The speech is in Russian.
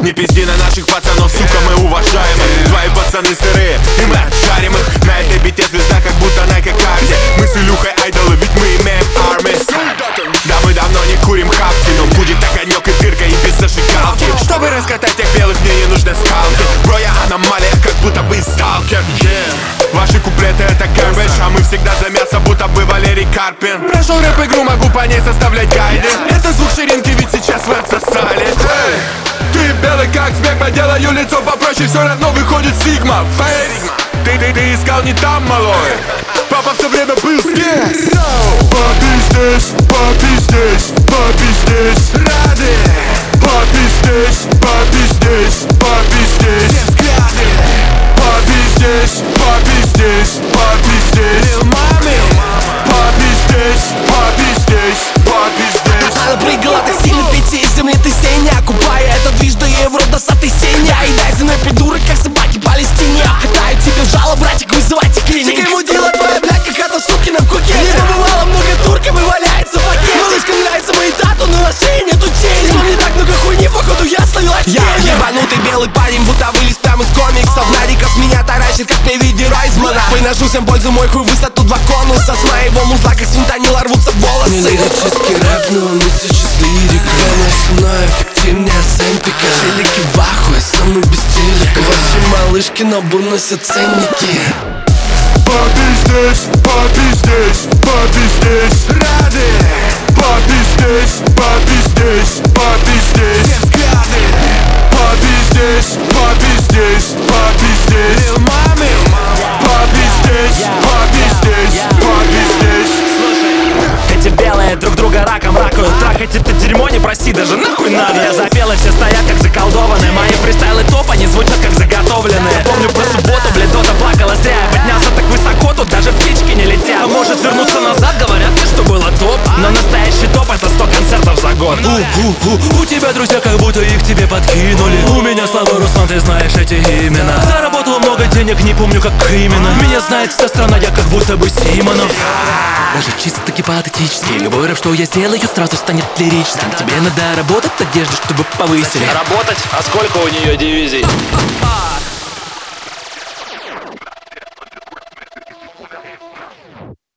Не пизди на наших пацанов, сука, мы уважаем их. Твои пацаны сырые, и мы отшарим их. На этой бите звезда, как будто на карте. Мы с Илюхой айдолы, ведь мы имеем армии. Да мы давно не курим хапки, но будет так конек и дырка, и без зажигалки. Чтобы раскатать тех белых, мне не нужны скалки. Бро, я аномалия, как будто бы сталкер. Ваши куплеты это гарбэдж, а мы всегда за мясо, будто бы Валерий Карпин. Прошел рэп-игру, могу по ней составлять гайды. Это звук ширинки, ведь сейчас вы отсосали. Ты белый как снег, поделаю лицо попроще, все равно выходит сигма. Фейс, ты искал не там, малой. Папа все время был здесь. Папи здесь, папи здесь, папи здесь. Рады. Папи здесь, папи здесь, папи здесь. Все взгляды. Папи здесь, папи здесь, папи здесь. Лил мами. Папи здесь, папи здесь, папи здесь. Она прыгала так сильно, пяти из земли ты сеня. Купая этот движ до евродосатый сеня. И дай за мной придурок, как собаки Палестине. Катаю тебе в жало, братик, вызывайте клиник. Чекай, мудила твоя, блядь, как это сутки на куке. Не побывало много турков и валяется пакет. Малышкам нравится мои тату, но на шее нету тени. Но не так много хуйни, походу я словила тень. Я ебанутый белый парень, будто вылез прям из комиксов. Нариков меня таращит, как при виде Райзмана. Выношу всем пользу, мой хуй высоту 2 конуса. С моего музла, как свинтанила, рвутся волосы. Не лирический рэп, но он сейчас лирика. Она со мной эффективнее сэмпика. Челики в ахуе, самый без телека. Ваши малышки на бу носят ценники. Папи здесь, папи здесь, папи здесь. Рады. Папи здесь, папи здесь, папи здесь. Все взгляды. Папи здесь, папи здесь, папи здесь. Лил мами. Папи здесь, папи здесь, папи здесь. Эти белые друг друга раком ракают. Трахать это дерьмо, не проси, даже нахуй надо. Я запел, и все стоят как заколдованные. Мои фристайлы топ, они звучат как заготовленные. Помню про субботу, блядь, Дота плакала зря. Я поднялся так высоко, тут даже птички не летят. А может вернуться назад, говорят мне, что было топ. Но настоящий топ это 100 концертов за год. У тебя друзья, как будто их тебе подкинули. У меня слава, Руслан, ты знаешь эти имена. Заработал много денег, не помню как именно. Меня знает вся страна, я как будто бы Симонов. Даже чисто гипотетически любой рэп, что я сделаю, сразу станет лиричным. Тебе надо работать, одежду, чтобы повысили. Работать? А сколько у нее дивизий?